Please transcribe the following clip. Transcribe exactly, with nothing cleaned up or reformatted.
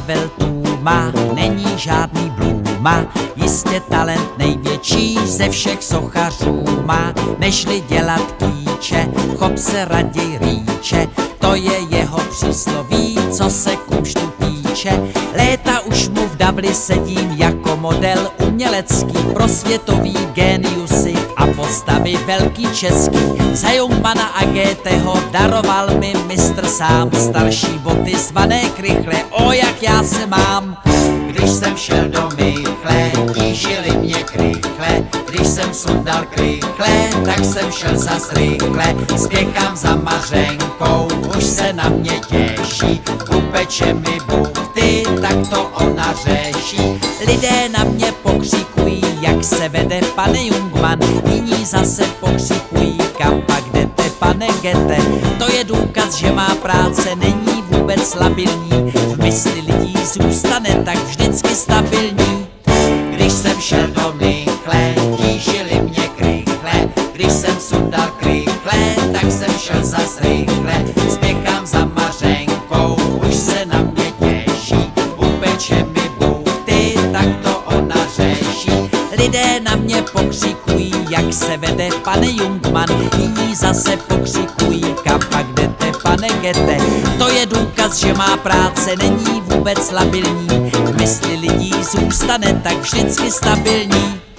Pavel Tůma není žádný blůma, jistě talent největší ze všech sochařů má, nežli dělat kýče, chop se raději rýče, to je jeho přísloví, co se kumštu týče. Léta už mu v davli sedím jako model umělecký pro světový géniusy a postavy velký český. Za Jungmana a Goetheho daroval mi mistr sám starší boty zvané krychle, o jak já se mám. Když jsem šel do Michle, tížili mě krychle, když jsem sundal krychle, tak jsem šel zas rychle. Spěchám za Mařenkou, už se na mě těší, upeče mi buchty, tak to ona řeší. Lidé na mě pokřikují, jak se vede pane Jungman, jiní zase pokřikují, kam pak jdete pane Goethe. To je důkaz, že má práce není vůbec labilní, v mysli lidí zůstane tak vždycky stabilní. Když jsem šel do Michle, tížili mě krychle, když jsem sundal krychle, tak jsem šel zas rychle. Spěchám za Mařenkou, už se na mě těší, upeče mi buchty, tak to ona řeší. Lidé na mě pokřikují, jak se vede pane Jungman, jiní zase pokřikují, kam pak jdete pane Goethe. To je důkaz, že má práce není vůbec labilní, v mysli lidí zůstane tak vždycky stabilní.